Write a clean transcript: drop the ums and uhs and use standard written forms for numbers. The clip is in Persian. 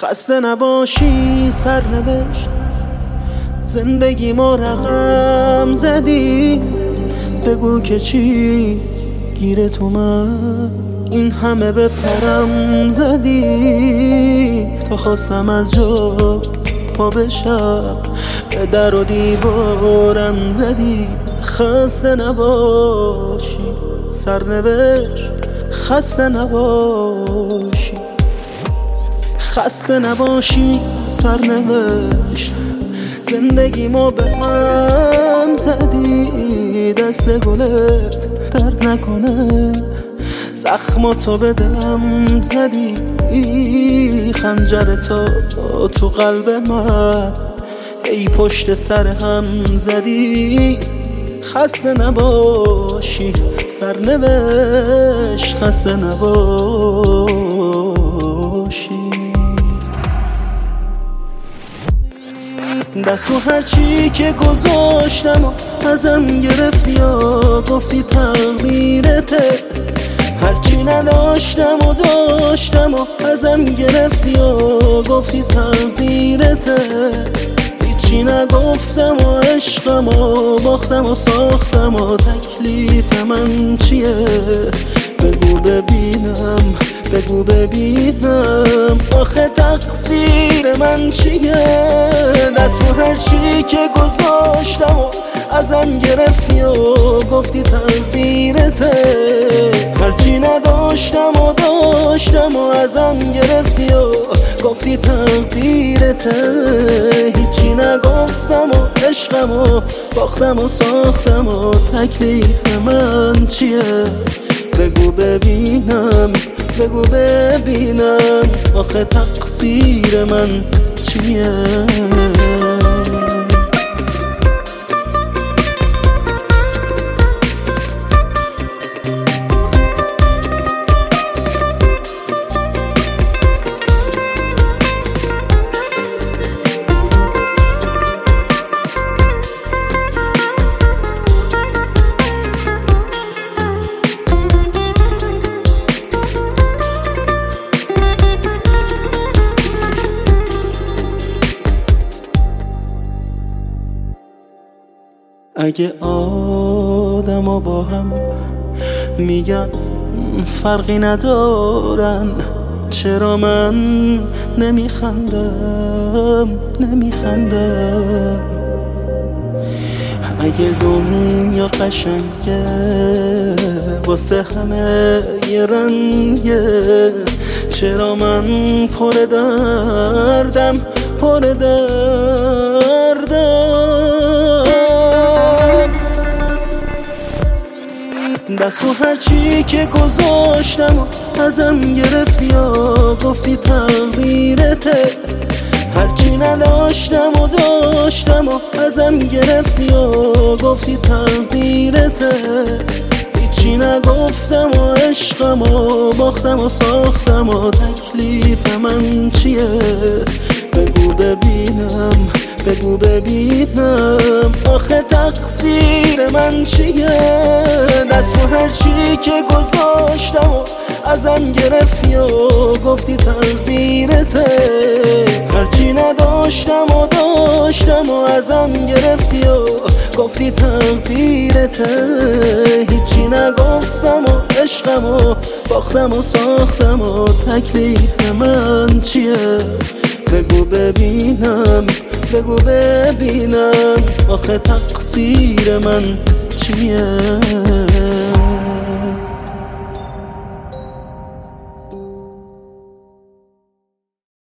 خسته نباشی سرنوشت، زندگی ما رقم زدی. بگو که چی گیر تو من این همه بپرم زدی. تا خواستم از جا پا بشم به در و دیوارم زدی. خسته نباشی سرنوشت، خسته نباشی، خسته نباشی سرنوشت، زندگی ما به هم زدی. دست گلت درد نکنه، زخماتو به دلم زدی. خنجر تو قلب من ای پشت سر هم زدی. خسته نباشی سرنوشت، خسته نباشی. دست و هرچی که گذاشتم و ازم گرفتی یا گفتی تقدیرته. هرچی نداشتم و داشتم و ازم گرفتی یا گفتی تقدیرته. هیچی نگفتم و عشقم و باختم و ساختم و تکلیف من چیه؟ بگو ببینم، بگو ببینم آخه تقصیر من چیه؟ دست و هرچی که گذاشتم و ازم گرفتی و گفتی تقدیرته. هرچی نداشتم و داشتم و ازم گرفتی و گفتی تقدیرته. هیچی نگفتم و عشقم و باختم و ساختم و تکلیف من چیه؟ بگو ببینم، بگو ببینم آخه تقصیر من چیه؟ اگه آدم با هم میگن فرقی ندارن، چرا من نمیخندم؟ اگه دنیا قشنگه واسه همه یه رنگه، چرا من پر دردم؟ دست و هرچی که گذاشتم و ازم گرفتی یا گفتی تقدیرته. هرچی نداشتم و داشتم و ازم گرفتی و گفتی تقدیرته. هیچی نگفتم و عشقم و باختم و ساختم و تکلیف من چیه؟ بگو ببینم، بگو ببینم آخه تقصیر من چیه؟ دست و هرچی که گذاشتم و ازم گرفتی و گفتی تقدیرته. هرچی نداشتم و داشتم و ازم گرفتی و گفتی تقدیرته. هیچی نگفتم و عشقم و باختم و ساختم و تکلیف من چیه؟ بگو ببینم، بگو ببینم آخه تقصیر من چیه؟